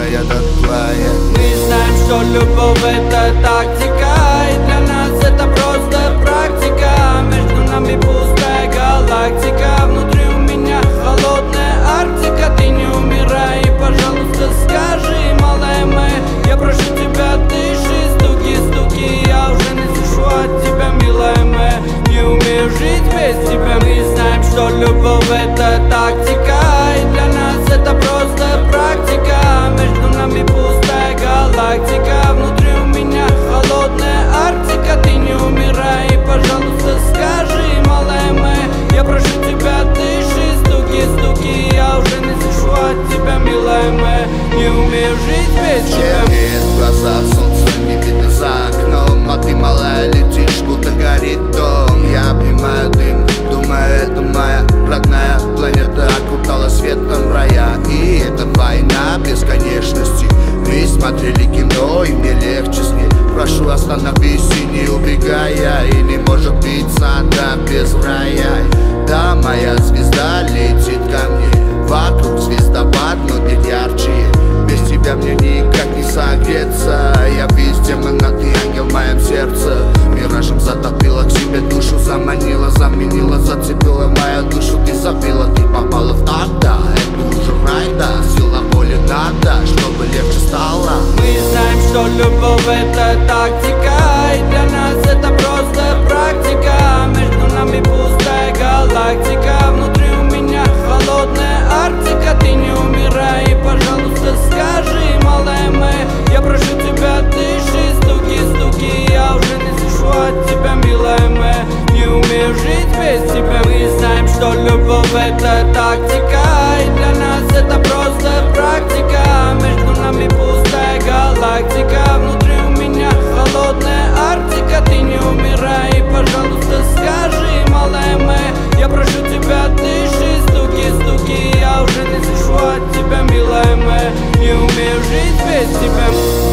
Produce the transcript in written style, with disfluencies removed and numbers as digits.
я такая. Мы знаем, что любовь это тактика, и для нас это просто практика. Между нами пустая галактика, внутри у меня холодная Арктика. Ты не умирай, пожалуйста, скажи, малая моя, я прошу тебя, дыши. Стуки, стуки, я уже не слышу от тебя, милая моя, не умею жить без тебя. Мы знаем, что любовь это тактика, и для нас это просто практика. Между нами пустая галактика, внутри у меня холодная Арктика. Ты не умирай, пожалуйста, скажи, малая моя, я прошу тебя, дыши. Стуки, стуки, я уже не слышу от тебя, милая моя, не умею жить без тебя. Темнеет в глазах, солнце не видно за окном, а ты, малая, летишь, будто горит дом. Я обнимаю дым, думаю, это моя родная планета, окутала светом рая. И это война бесконечности. Мы смотрели кино, и мне легче с ней. Прошу, остановись и не убегай, и не может быть сада без рая. Да, моя звезда летит ко мне, вокруг звездопад, но нет ярче. Без тебя мне никак не согреться. Я весь демон, а ты ангел в моем сердце. Миражем затопила к себе душу, заманила, заменила, зацепила мою душу. Ты забила, ты попала в ад, да, это уже рай, да. Сила воли надо, чтобы легче стало. Мы знаем, что любовь это тактика, и для нас это просто практика. Между нами пустая галактика, внутри у меня холодная Арктика. Ты не умирай, пожалуйста, скажи, малая моя, я прошу тебя, дыши. Стуки, стуки, я уже не слышу от тебя, милая моя, не умею жить без тебя. Мы знаем, что любовь это тактика, и для нас это просто практика. Между нами пустая галактика, внутри у меня холодная Арктика. Ты не умирай, пожалуйста, скажи, малая моя, я прошу тебя, дыши. Стуки, стуки, я уже не слышу от тебя, милая моя, не умею жить без тебя.